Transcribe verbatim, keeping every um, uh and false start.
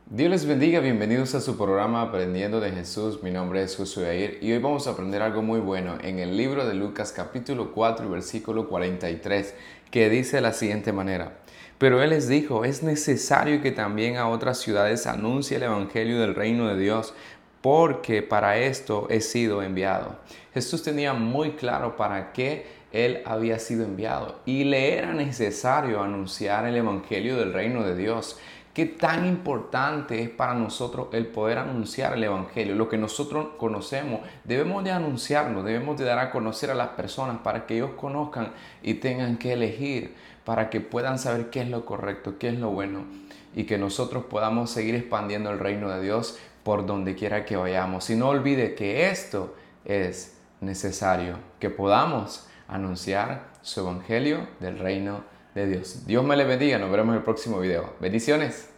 Dios les bendiga, bienvenidos a su programa Aprendiendo de Jesús. Mi nombre es Josué Air y hoy vamos a aprender algo muy bueno en el libro de Lucas capítulo cuatro y versículo cuarenta y tres, que dice de la siguiente manera: Pero él les dijo, es necesario que también a otras ciudades anuncie el evangelio del reino de Dios, porque para esto he sido enviado. Jesús tenía muy claro para qué él había sido enviado y le era necesario anunciar el evangelio del reino de Dios. ¿Qué tan importante es para nosotros el poder anunciar el evangelio? Lo que nosotros conocemos, debemos de anunciarlo, debemos de dar a conocer a las personas para que ellos conozcan y tengan que elegir, para que puedan saber qué es lo correcto, qué es lo bueno, y que nosotros podamos seguir expandiendo el reino de Dios por donde quiera que vayamos. Y no olvide que esto es necesario, que podamos anunciar su evangelio del reino de Dios. Dios me le bendiga, nos veremos en el próximo video. Bendiciones.